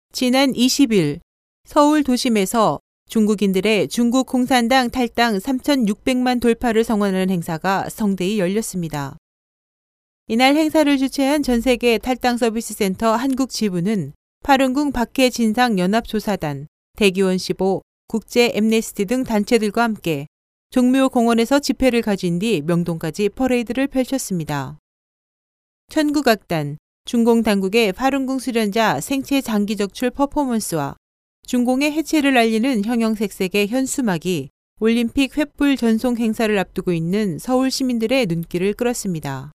지난 20일 서울 도심에서 중국인들의 중국 공산당 탈당 3,600만 돌파를 성원하는 행사가 성대히 열렸습니다. 이날 행사를 주최한 전세계 탈당 서비스 센터 한국 지부는 파룬궁 박해진상 연합조사단, 대기원 15, 국제 엠네스티 등 단체들과 함께 종묘 공원에서 집회를 가진 뒤 명동까지 퍼레이드를 펼쳤습니다. 천국악단, 중공 당국의 파룬궁 수련자 생체 장기 적출 퍼포먼스와 중공의 해체를 알리는 형형색색의 현수막이 올림픽 횃불 전송 행사를 앞두고 있는 서울 시민들의 눈길을 끌었습니다.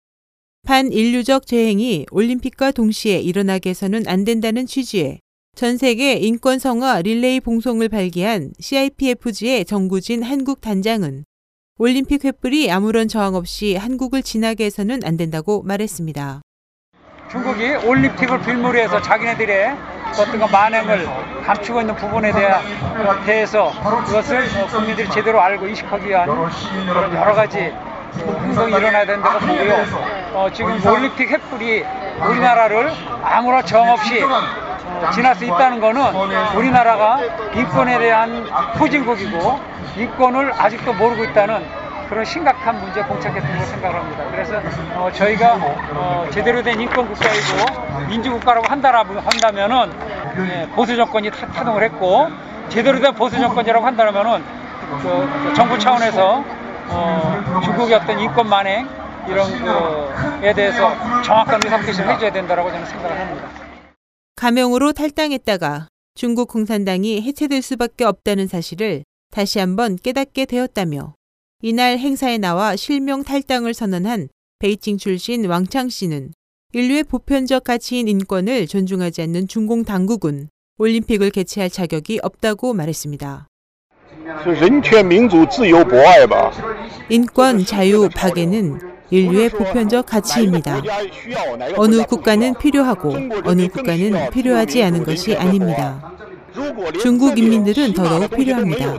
반인류적 재행이 올림픽과 동시에 일어나게 해서는 안 된다는 취지의 전 세계 인권 성화 릴레이 봉송을 발기한 CIPFG의 정구진 한국 단장은 올림픽 횃불이 아무런 저항 없이 한국을 지나게 해서는 안 된다고 말했습니다. 중국이 올림픽을 빌미로 해서 자기네들의 어떤 만행을 감추고 있는 부분에 대해서 그것을 국민들이 제대로 알고 인식하기 위한 그런 여러 가지 행동이 일어나야 된다고 보고요. 지금 올림픽 횃불이 우리나라를 아무런 저항 없이 지날 수 있다는 것은 우리나라가 인권에 대한 후진국이고 인권을 아직도 모르고 있다는 그런 심각한 문제에 봉착했다고 생각합니다. 그래서 저희가 제대로 된 인권 국가이고 민주국가라고 한다면은 보수 정권이 타동을 했고 제대로 된 보수 정권이라고 한다면은 정부 차원에서 중국의 어떤 인권 만행 이런 거에 대해서 정확한 의사표시를 해줘야 된다라고 저는 생각을 합니다. 가명으로 탈당했다가 중국 공산당이 해체될 수밖에 없다는 사실을 다시 한번 깨닫게 되었다며 이날 행사에 나와 실명 탈당을 선언한 베이징 출신 왕창 씨는 인류의 보편적 가치인 인권을 존중하지 않는 중공 당국은 올림픽을 개최할 자격이 없다고 말했습니다. 인권, 자유, 박애는 인류의 보편적 가치입니다. 어느 국가는 필요하고 어느 국가는 필요하지 않은 것이 아닙니다. 중국 인민들은 더더욱 필요합니다.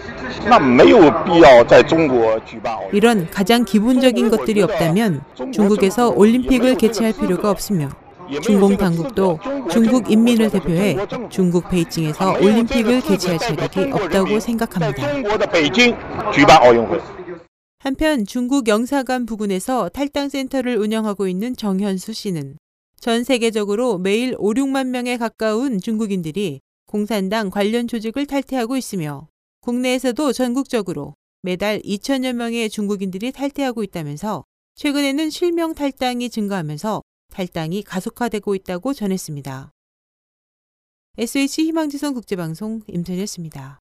이런 가장 기본적인 것들이 없다면 중국에서 올림픽을 개최할 필요가 없으며 중공 당국도 중국 인민을 대표해 중국 베이징에서 올림픽을 개최할 자격이 없다고 생각합니다. 한편 중국 영사관 부근에서 탈당센터를 운영하고 있는 정현수 씨는 전 세계적으로 매일 5, 6만 명에 가까운 중국인들이 공산당 관련 조직을 탈퇴하고 있으며 국내에서도 전국적으로 매달 2천여 명의 중국인들이 탈퇴하고 있다면서 최근에는 실명 탈당이 증가하면서 탈당이 가속화되고 있다고 전했습니다. SH 희망지성 국제방송 임선희였습니다.